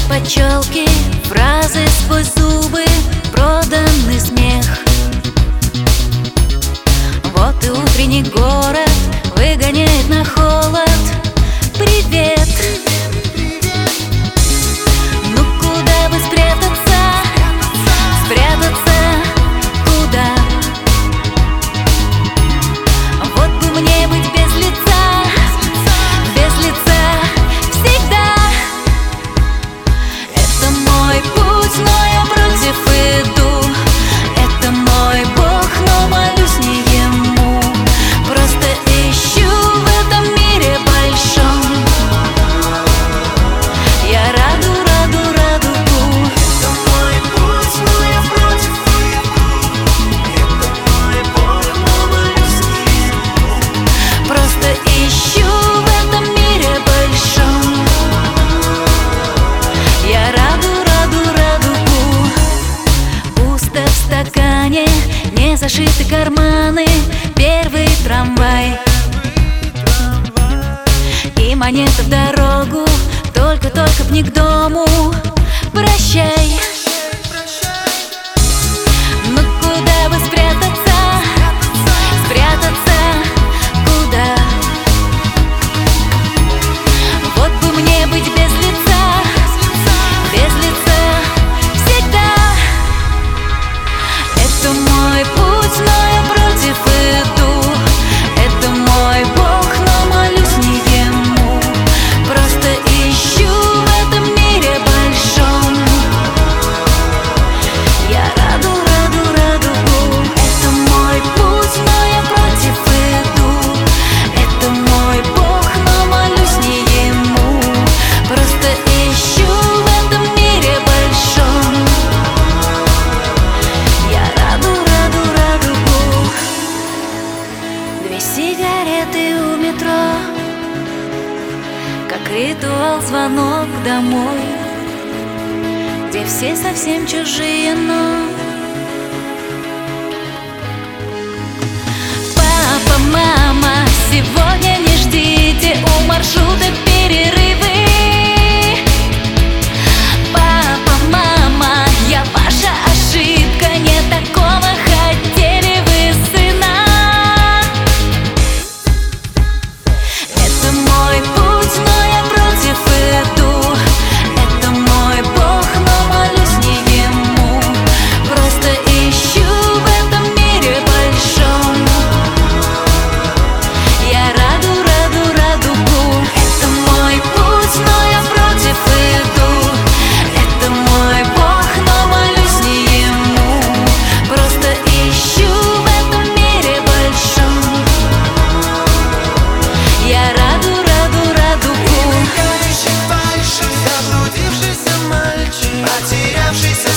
под челки, фразы сквозь зубы, проданный смех. Вот и утренний город выгоняет на холод. Привет! Ну куда бы спрятаться? Спрятаться куда? Вот бы мне быть без лица, без лица всегда. Это мой путь, но я против иду. Это мой Бог, но молюсь не ему. Просто ищу в этом мире большом я радугу. Это мой путь, но я против иду. Это мой Бог, но молюсь не ему. Просто ищу в этом мире большом я радугу. Пусто в стакане, не зашиты карманы. Первый трамвай и монета в дорогу. Только б не к дому. Прощай. Ну куда бы спрятаться? Спрятаться куда? Вот бы мне быть без лица, без лица всегда. Это мой путь, но я против иду. Это мой Бог, но молюсь не ему. Просто ищу в этом мире большом я радугу. Это мой путь, но я против иду. Это мой Бог, но молюсь не ему. Просто ищу в этом мире большом я радугу. 2 сигареты у метро, как ритуал звонок домой, где все совсем чужие, но папа, мама, сегодня не ждите, у маршрута перерывы. Папа, мама, я ваша ошибка, не такого хотели вы сына. Это мой путь, но я против иду. Это мой Бог, но молюсь не ему. Просто ищу в этом мире большом я радугу. Это мой путь, но я против иду. Это мой Бог, но молюсь не ему. Просто ищу в этом мире большом я радугу. Бегающий фальши, заблудившийся мальчик, потерявшийся